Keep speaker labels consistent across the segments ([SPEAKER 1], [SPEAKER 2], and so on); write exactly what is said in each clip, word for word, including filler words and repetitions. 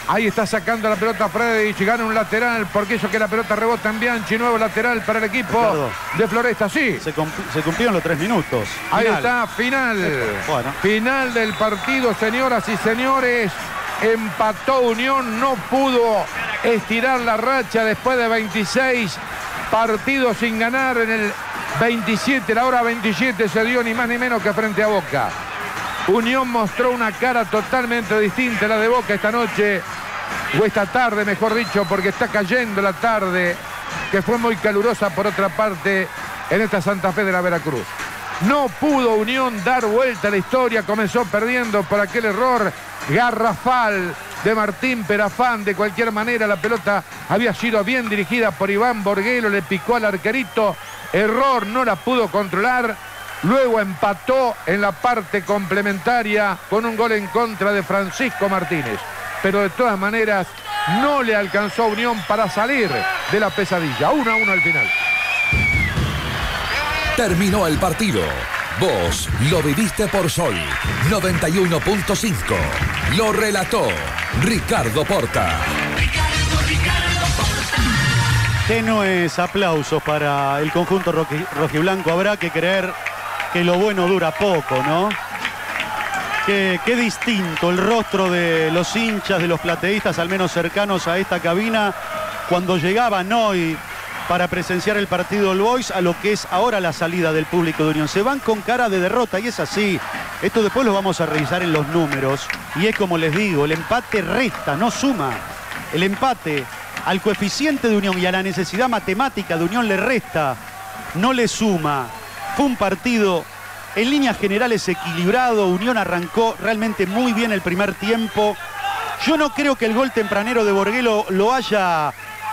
[SPEAKER 1] Ahí está sacando la pelota Freddy, gana un lateral, porque eso que la pelota rebota en Bianchi, nuevo lateral para el equipo Ricardo, de Floresta, sí.
[SPEAKER 2] Se, se cumplieron los tres minutos.
[SPEAKER 1] Ahí final. está, final. Bueno. Final del partido, señoras y señores. Empató Unión, no pudo estirar la racha después de veintiséis partidos sin ganar. En el veintisiete, la hora veintisiete se dio ni más ni menos que frente a Boca. Unión mostró una cara totalmente distinta a la de Boca esta noche, o esta tarde, mejor dicho, porque está cayendo la tarde, que fue muy calurosa por otra parte en esta Santa Fe de la Veracruz. No pudo Unión dar vuelta a la historia, comenzó perdiendo por aquel error garrafal de Martín Perafán. De cualquier manera, la pelota había sido bien dirigida por Iván Borguelo, le picó al arquerito, error, no la pudo controlar. Luego empató en la parte complementaria con un gol en contra de Francisco Martínez. Pero de todas maneras no le alcanzó a Unión para salir de la pesadilla. uno a uno al final.
[SPEAKER 3] Terminó el partido. Vos lo viviste por Sol noventa y uno punto cinco. Lo relató Ricardo Porta.
[SPEAKER 2] Tenues aplausos para el conjunto roji, rojiblanco. Habrá que creer que lo bueno dura poco, ¿no? Qué, qué distinto el rostro de los hinchas, de los plateístas, al menos cercanos a esta cabina, cuando llegaban hoy para presenciar el partido del Boys, a lo que es ahora la salida del público de Unión. Se van con cara de derrota y es así. Esto después lo vamos a revisar en los números. Y es como les digo, el empate resta, no suma. El empate al coeficiente de Unión y a la necesidad matemática de Unión le resta, no le suma. Fue un partido en líneas generales equilibrado. Unión arrancó realmente muy bien el primer tiempo. Yo no creo que el gol tempranero de Borguelo lo haya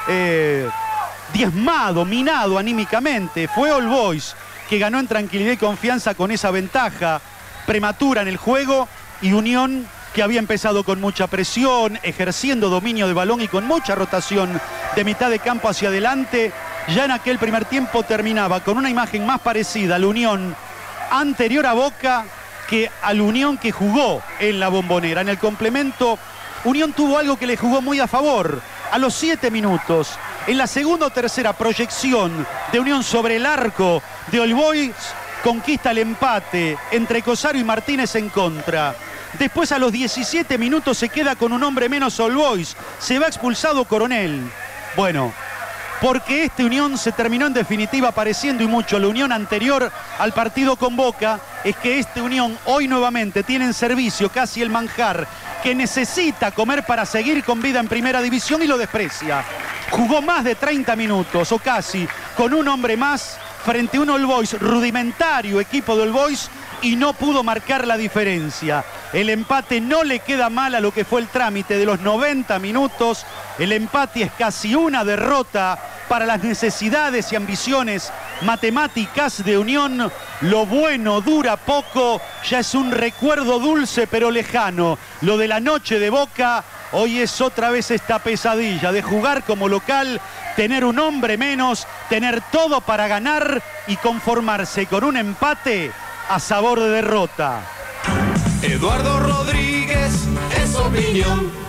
[SPEAKER 2] eh, diezmado, minado anímicamente. Fue All Boys que ganó en tranquilidad y confianza con esa ventaja prematura en el juego, y Unión, que había empezado con mucha presión, ejerciendo dominio de balón y con mucha rotación de mitad de campo hacia adelante, ya en aquel primer tiempo terminaba con una imagen más parecida a la Unión anterior a Boca que a la Unión que jugó en la Bombonera. En el complemento, Unión tuvo algo que le jugó muy a favor. A los siete minutos, en la segunda o tercera proyección de Unión sobre el arco de All Boys, conquista el empate entre Cosario y Martínez en contra. Después, a los diecisiete minutos, se queda con un hombre menos All Boys. Se va expulsado Coronel. Bueno, porque este Unión se terminó en definitiva pareciendo y mucho a la Unión anterior al partido con Boca, es que este Unión hoy nuevamente tiene en servicio casi el manjar que necesita comer para seguir con vida en primera división, y lo desprecia. Jugó más de treinta minutos o casi con un hombre más frente a un All Boys rudimentario, equipo de All Boys, y no pudo marcar la diferencia. El empate no le queda mal a lo que fue el trámite de los noventa minutos. El empate es casi una derrota para las necesidades y ambiciones matemáticas de Unión. Lo bueno dura poco, ya es un recuerdo dulce pero lejano. Lo de la noche de Boca, hoy es otra vez esta pesadilla de jugar como local, tener un hombre menos, tener todo para ganar y conformarse con un empate a sabor de derrota.
[SPEAKER 4] Eduardo Rodríguez es opinión.